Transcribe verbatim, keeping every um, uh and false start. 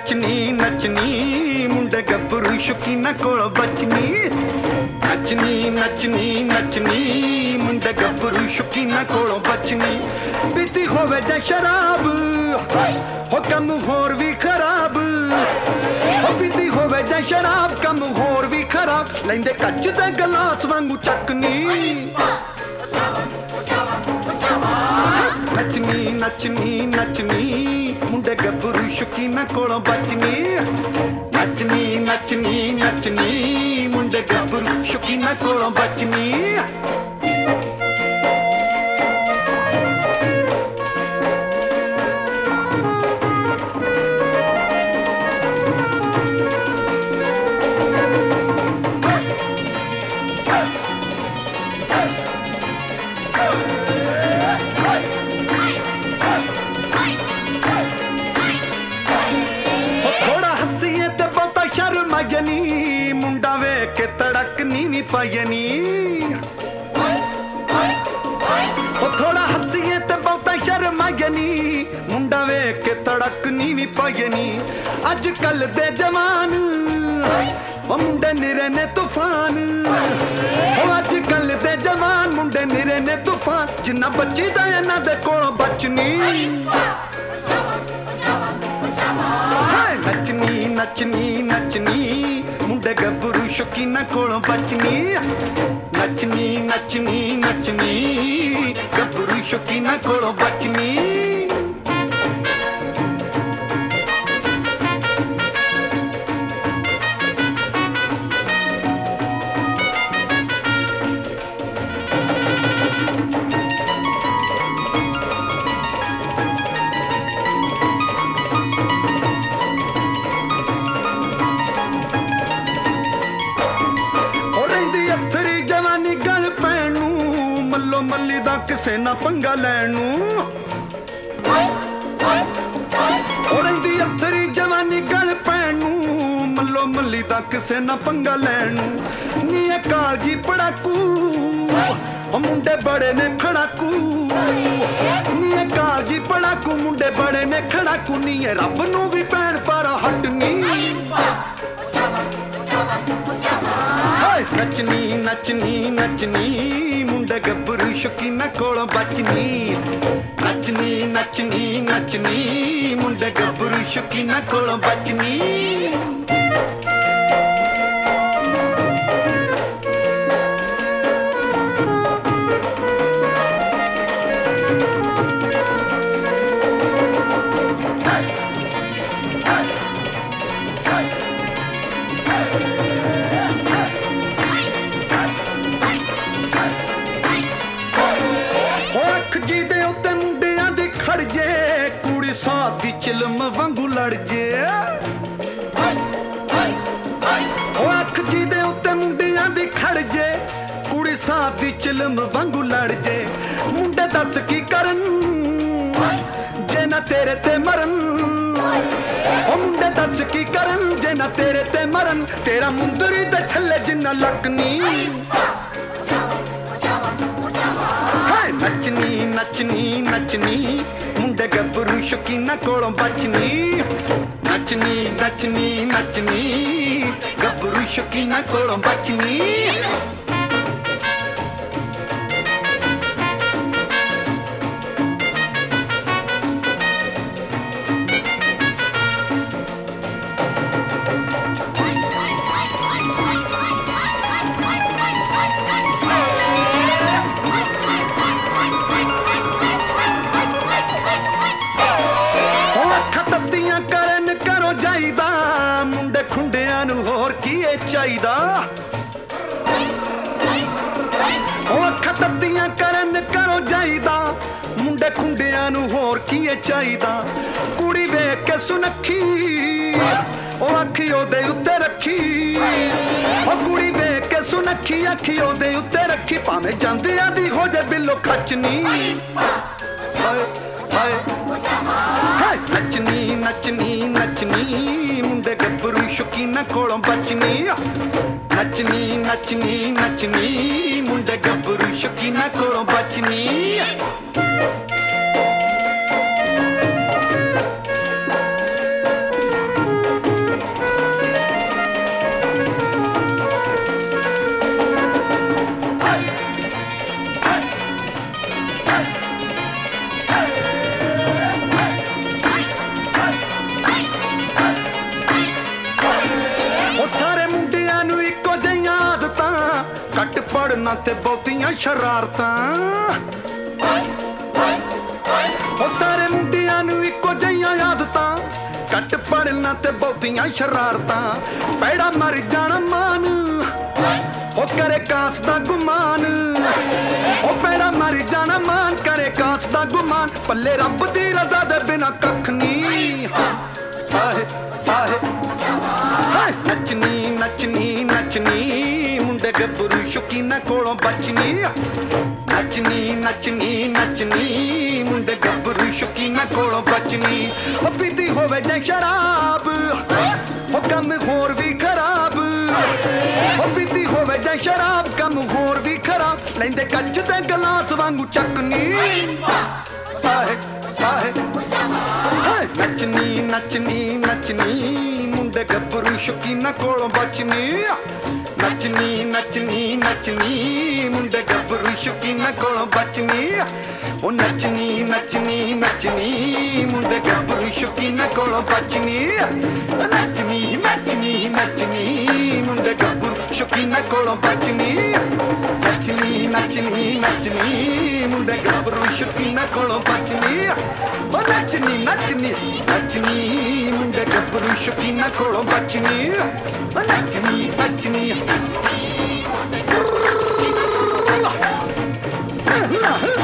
नचनी नचनी मुंडे गभरू शौकीना कोलों बचनी नचनी नचनी नचनी मुंडे गभरू शौकीना कोलों बचनी पीती होवे जां शराब हो कम होर भी खराब हो पीती होवे जां शराब कम होर भी खराब लैंदे कच्च दे गलास वांगू चकनी नचनी नचनी नचनी मुंडे गभरू शौकीना कोलों बचनी नचनी नचनी नचनी मुंडे गभरू शौकीना कोलों बचनी शर्मायनी मुंडा वे के तड़क नीवी पायनी थोड़ा हसीए ते बहुता शर्मायनी मुंडा वे के तड़क नीवी पायनी अजकल दे जवान मुंडे निरे ने तूफान अजकल दे जवान मुंडे निरे ने तूफान जिन्ना बच्ची दा इन्हां दे कोलों बचनी नचनी नचनी नचनी मुंडे गभरू शौकीना कोलों बचनी नचनी नचनी नचनी गभरू शौकीना कोलों बचनी मल्ली दा किसे ना पंगा लैनू रहिंदी अथरी जवानी गल पैनू मल्लो मल्ली दा किसे ना पंगा लैनू नी कालजी पड़ाकू मुंडे बड़े ने खड़ाकू नी कालजी पड़ाकू मुंडे बड़े ने खड़ाकू नी रब नू भी भैन पर हटनी नचनी नचनी नचनी मुंडे गभरू शौकीना कोलों बचनी नचनी नचनी नचनी मुंडे गभरू शौकीना कोलों बचनी कुड़ी सादी चिलम वांगू लड़ जे अख जी दे उत्ते मुंडियां दी खड़ जे कुड़ी सादी चिलम वांगू लड़ जे मुंडे दस की करन जे ना तेरे ते मरन ओ मुंडे दस की करन जे ना तेरे ते मरन तेरा मुंदरी दे छल्ले जिन्ना लकनी नचनी नचनी नचनी मुंडे गभरू शौकीना कोलों बचनी नचनी नचनी नचनी गभरू शौकीना कोलों बचनी मुंडे खुंडियां नू होर की चाहिदा अखां तत्तियां करन करो जाईदा मुंडे खुंडियां नू होर की चाहिदा कुड़ी वेख के सुनखी ओ अखी ओदे उत्ते रखी ओ कुड़ी वेख के सुनखी अखी ओदे उत्ते रखी भावें जांदियां दी हो जाए बिलो खचनी नचनी नचनी नचनी मुंडे गभरू शौकीना कोलों बचनी नचनी नचनी नचनी मुंडे गभरू शौकीना कोलों बचनी ਕੱਟ ਪੜਨਾ ਤੇ ਬਹੁਤੀਆਂ ਸ਼ਰਾਰਤਾਂ ਉਹ ਸਾਰੇ ਮੁੰਡਿਆਂ ਨੂੰ ਇੱਕੋ ਜਿਹੀਆਂ ਆਦਤਾਂ ਕੱਟ ਪੜਨਾ ਤੇ ਬਹੁਤੀਆਂ ਸ਼ਰਾਰਤਾਂ ਪੈੜਾ ਮਰ ਜਾਣਾ ਮਾਨ ਉਹ ਕਰੇ ਕਾਸ ਦਾ ਗੁਮਾਨ ਉਹ ਪੈੜਾ ਮਰ ਜਾਣਾ ਮਾਨ ਕਰੇ ਕਾਸ ਦਾ ਗੁਮਾਨ ਪੱਲੇ ਰੱਬ ਦੀ ਰਜ਼ਾ ਦੇ ਬਿਨਾ ਕੱਖ ਨਹੀਂ ਸਾਹੇ ਸਾਹੇ ਨੱਚਣੀ ਨੱਚਣੀ ਨੱਚਣੀ ਮੁੰਡੇ ਗੱਭਰੂ ਸ਼ੌਕੀਨਾਂ ਕੋਲੋਂ ਬਚਣੀ ਨੱਚਣੀ ਨੱਚਣੀ ਨੱਚਣੀ ਮੁੰਡੇ ਗੱਭਰੂ ਸ਼ੌਕੀਨਾਂ ਕੋਲੋਂ ਬਚਣੀ ਉਹ ਪੀਤੀ ਹੋਵੇ ਜਾਂ ਸ਼ਰਾਬ ਉਹ ਕੰਮ ਹੋਰ ਵੀ ਖਰਾਬ ਉਹ ਪੀਤੀ ਹੋਵੇ ਜਾਂ ਸ਼ਰਾਬ ਕੰਮ ਹੋਰ ਵੀ ਖਰਾਬ ਲੈਂਦੇ ਕੱਚ ਦੇ ਗਲਾਸ ਵਾਂਗੂ ਚੱਕਣੀ ਸਾਹੇ ਸਾਹੇ ਨੱਚਣੀ ਨੱਚਣੀ ਨੱਚਣੀ ਮੁੰਡੇ ਗੱਭਰੂ ਸ਼ੌਕੀਨਾਂ ਕੋਲੋਂ ਬਚਣੀ ਨੱਚਣੀ ਨੱਚਣੀ ਨੱਚਣੀ ਮੁੰਡੇ ਗੱਭਰੂ ਸ਼ੌਕੀਨਾਂ ਕੋਲੋਂ ਬਚਣੀ ਉਹ ਨੱਚਣੀ ਨੱਚਣੀ ਨੱਚਣੀ ਮੁੰਡੇ ਗੱਭਰੂ ਸ਼ੌਕੀਨਾਂ ਕੋਲੋਂ ਬਚਣੀ ਨੱਚਣੀ ਨੱਚਣੀ ਨੱਚਣੀ ਮੁੰਡੇ ਗੱਭਰੂ ਸ਼ੌਕੀਨਾਂ ਕੋਲੋਂ ਬਚਣੀ ਨੱਚਣੀ ਨੱਚਣੀ ਨੱਚਣੀ ਮੁੰਡੇ ਗੱਭਰੂ ਸ਼ੌਕੀਨਾਂ ਕੋਲੋਂ ਬਚਣੀ ਉਹ ਨੱਚਣੀ ਨੱਚਣੀ ਨੱਚਣੀ ਮੁੰਡੇ ਗੱਭਰੂ ਸ਼ੌਕੀਨਾਂ ਕੋਲੋਂ ਬਚਣੀ ਉਹ ਨੱਚਣੀ ਨੱਚਣੀ